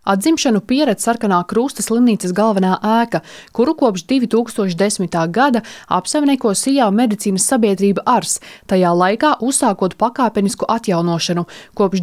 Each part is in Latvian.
Atzimšanu pieredz Sarkanā Krusta slimnīcas galvenā ēka, kuru kopš 2010. gada apsaimnieko Sijā medicīnas sabiedrība ARS, tajā laikā uzsākot pakāpenisku atjaunošanu. Kopš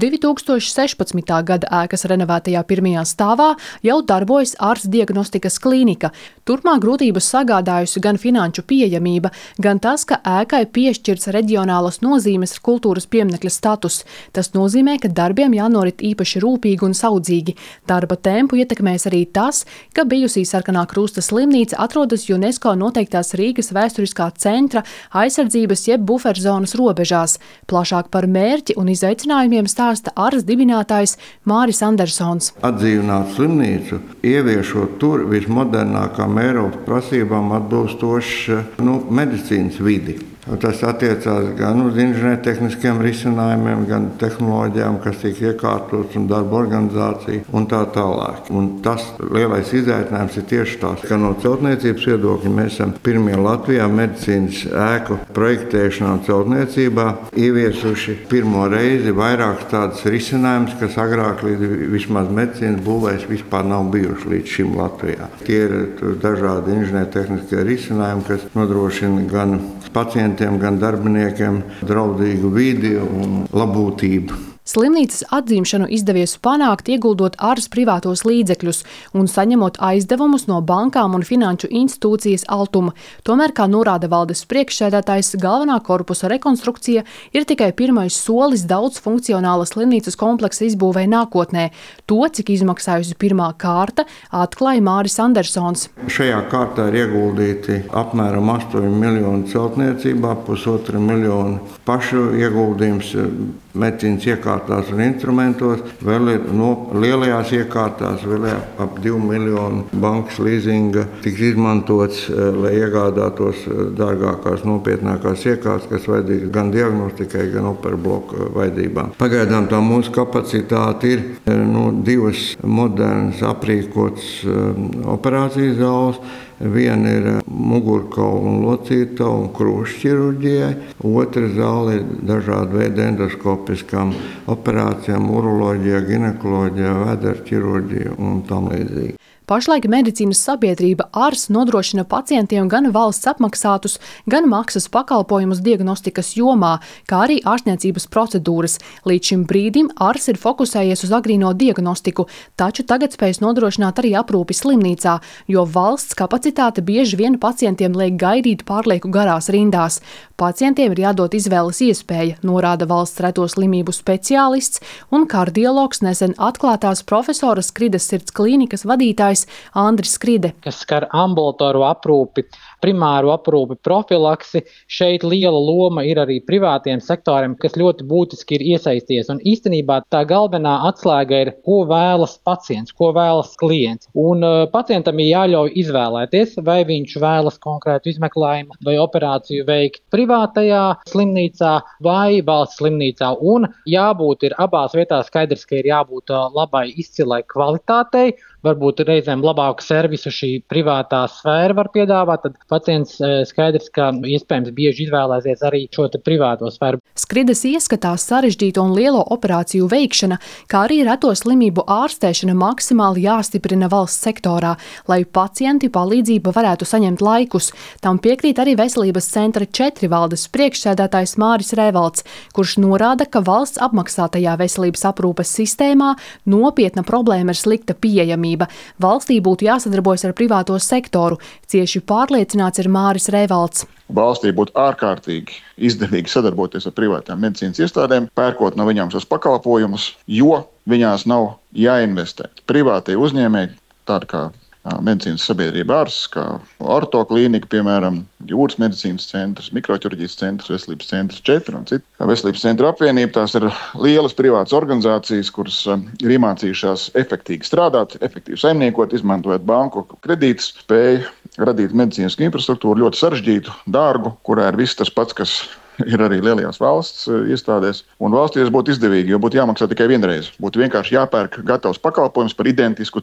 2016. gada ēkas renovētajā pirmajā stāvā jau darbojas ARS diagnostikas klīnika. Turpmāk grūtības sagādājusi gan finanšu pieejamība, gan tas, ka ēkai piešķirts reģionālas nozīmes kultūras pieminekļa status. Tas nozīmē, ka darbiem jānorit īpaši rūpīgi un saudzīgi. Darba tempu ietekmēs arī tas, ka bijusī Sarkanā Krusta slimnīca atrodas UNESCO noteiktās Rīgas vēsturiskā centra aizsardzības jeb buferzonas robežās. Plašāk par mērķi un izaicinājumiem stāsta ARS dibinātājs Māris Andersons. Atdzīvināt slimnīcu, ieviešot tur vismodernākām Eiropas prasībām atbilstošu medicīnas vidi. Tas attiecās gan uz inženiertehniskiem risinājumiem, gan tehnoloģijām, kas tiek iekārtotas un darba organizācija un tā tālāk. Un tas lielais izaicinājums ir tieši tas, ka no celtniecības viedokļa mēs esam pirmie Latvijā medicīnas ēku projektēšanā un celtniecībā ieviesuši pirmo reizi vairākus tādus risinājumus, kas agrāk līdz vismaz medicīnas būvēs vispār nav bijuši līdz šim Latvijā. Tie ir dažādi inženiertehniskie risinājumi, kas nodrošina gan pacientiem, gan darbiniekiem draudzīgu vidi un labklājību. Slimnīcas atzīšanu izdevies panākt, ieguldot ARS privātos līdzekļus un saņemot aizdevumus no bankām un finanšu institūcijas Altuma. Tomēr, kā norāda valdes priekšsēdētājs, galvenā korpusa rekonstrukcija ir tikai pirmais solis daudzfunkcionālas slimnīcas kompleksa izbūvē nākotnē. To, cik izmaksājusi pirmā kārta, atklāja Māris Andersons. Šajā kārtā ir ieguldīti apmēram 8 miljoni celtniecībā, 1,5 miljonu pašu ieguldījums medicīnas iekārtās un instrumentos, vēl ir lielajās iekārtās, vēl ir ap 2 miljonu bankas līzinga tiks izmantots, lai iegādātos dārgākās, nopietnākās iekārtas, kas vajadzīgas gan diagnostikai, gan operabloku vajadzībām. Pagaidām tā mūsu kapacitāte ir 2 modernas aprīkotas operācijas zāles. Viena ir mugurkaula un locītavu un krūšu ķirurģijai, otra zāle ir dažādu veidu endoskopiskām operācijām, uroloģijā, ginekoloģijā, vēdera ķirurģijā un tam līdzīgi. Pašlaik medicīnas sabiedrība ARS nodrošina pacientiem gan valsts apmaksātus, gan maksas pakalpojumus diagnostikas jomā, kā arī ārstniecības procedūras. Līdz šim brīdim ARS ir fokusējies uz agrīno diagnostiku, taču tagad spējas nodrošināt arī aprūpi slimnīcā, jo valsts kapacitāte bieži vien pacientiem liek gaidīt pārlieku garās rindās. Pacientiem ir jādod izvēles iespēja, norāda valsts reto slimību speciālists un kardiologs nesen atklātās profesora Skrides sirds klīnikas vadītājs Andris Skride. Kas skar ambulatoru aprūpi, primāru aprūpi, profilaksi, šeit liela loma ir arī privātiem sektoriem, kas ļoti būtiski ir iesaisties. Un īstenībā tā galvenā atslēga ir, ko vēlas pacients, ko vēlas klients. Un pacientam ir jāļauj izvēlēties, vai viņš vēlas konkrētu izmeklējumu vai operāciju veikt privātajā slimnīcā vai valsts slimnīcā. Un jābūt ir abās vietās skaidrs, ka ir jābūt labai izcilai kvalitātei, varbūt reizēm labāku servisu šī privātā sfēra var piedāvāt, tad pacients skaidrs, ka iespējams bieži izvēlēsies arī šo privāto sfēru. Skrides ieskatās sarežģīto un lielo operāciju veikšana, kā arī reto slimību ārstēšana maksimāli jāstiprina valsts sektorā, lai pacienti palīdzību varētu saņemt laikus. Tam piekrīt arī Veselības centra 4 valdes priekšsēdētājs Māris Rēvalds, kurš norāda, ka valsts apmaksātajā veselības aprūpes sistēmā nopietna problēma ir slikta pieejamība. Valstī būtu jāsadarbojas ar privāto sektoru. Cieši pārliecināts ir Māris Rēvalds. Valstī būtu ārkārtīgi izdevīgi sadarboties ar privātām medicīnas iestādēm, pērkot no viņām šos pakalpojumus, jo viņās nav jāinvestē. Privātie uzņēmēji, tādi kā medicīnas sabiedrība ARS, kā ortoklīnika, piemēram, jūras medicīnas centrs, mikroķirurģijas centrs, veselības centrs 4 un citi. Veselības centra apvienība, tās ir lielas privātas organizācijas, kuras ir iemācījušās efektīvi strādāt, efektīvi saimniekot, izmantojot banku kredītus, spēju radīt medicīnisku infrastruktūru, ļoti sarežģītu, dārgu, kurā ir viss tas pats, kas ir arī lielajās valsts iestādēs. Un valstī tas būtu izdevīgi, jo būtu jāmaksā tikai vienreiz. Būtu vienkārši jāpērk gatavs pakalpojums par identisku cenu.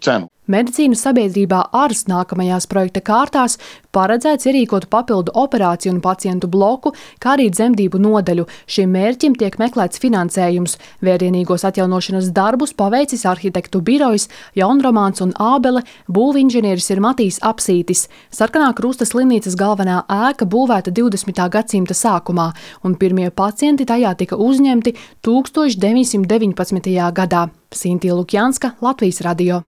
Medicīnas sabiedrībā ARS nākamajās projekta kārtās paredzēts ierīkot papildu operāciju un pacientu bloku, kā arī dzemdību nodaļu. Šim mērķim tiek meklēts finansējums. Vērienīgos atjaunošanas darbus paveicis arhitektu birojas Jaunromāns un Ābele, būvinženieris ir Matīs Apsītis. Sarkanā Krusta slimnīcas galvenā ēka būvēta 20. gadsimta sākumā, un pirmie pacienti tajā tika uzņemti 1919. gadā. Sintīja Lukjanska, Latvijas radio.